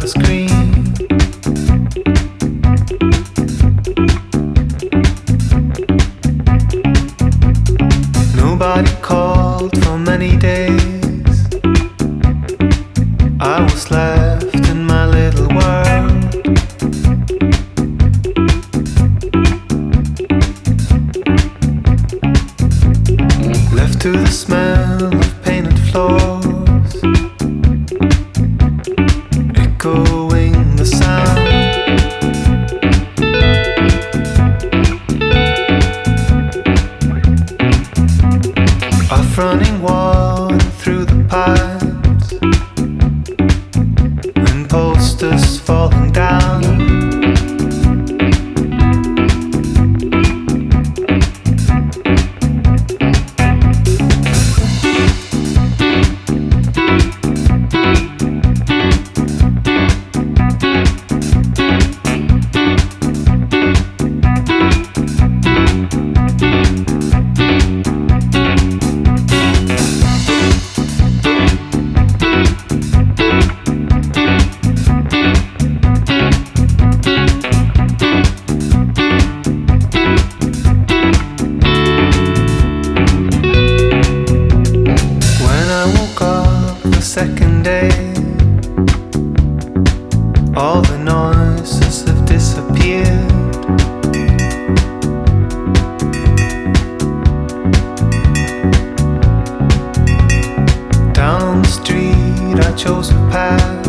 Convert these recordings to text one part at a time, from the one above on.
the screen. Nobody called for many days. I was left in my little world. Left to the smell of painted floors, echoing the sound. Of running water through the pipes and posters falling down. Second day, all the noises have disappeared. Down on the street I chose a path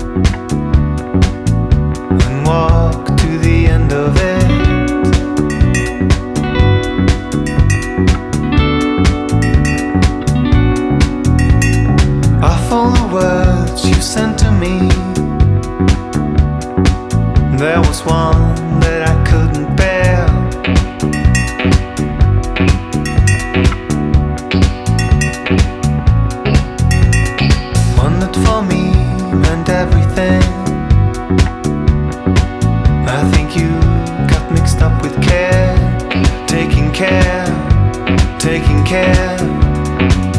and walked to the end of it. All the words you sent to me, there was one that I couldn't bear. One that for me meant everything. I think you got mixed up with care, taking care, taking care.